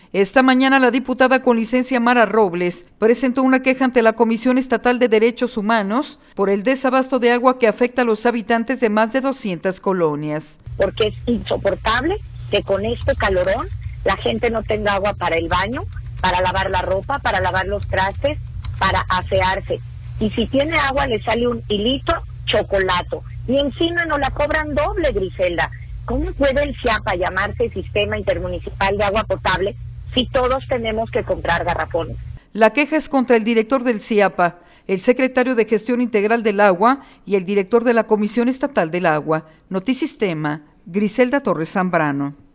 Esta mañana la diputada con licencia Mara Robles presentó una queja ante la Comisión Estatal de Derechos Humanos por el desabasto de agua que afecta a los habitantes de más de 200 colonias. Porque es insoportable que con este calorón la gente no tenga agua para el baño, para lavar la ropa, para lavar los trastes, para asearse. Y si tiene agua le sale un hilito chocolato. Y encima nos la cobran doble, Griselda. ¿Cómo puede el CIAPA llamarse Sistema Intermunicipal de Agua Potable si todos tenemos que comprar garrafones? La queja es contra el director del CIAPA, el secretario de Gestión Integral del Agua y el director de la Comisión Estatal del Agua. Notisistema, Griselda Torres Zambrano.